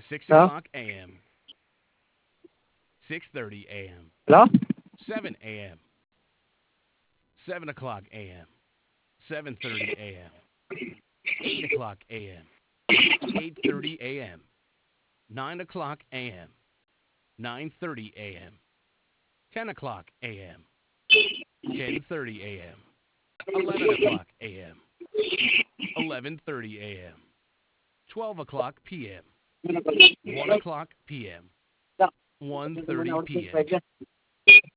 6 Hello? o'clock a.m., 6:30 a.m., Hello? 7 a.m., 7 o'clock a.m., 7:30 a.m., 8 o'clock a.m., 8:30 a.m., 9 o'clock a.m., 9:30 a.m., 10 o'clock a.m., 10:30 a.m., 11 o'clock a.m., 11:30 a.m., 12 o'clock p.m., 1 o'clock p.m., 1:30 p.m.,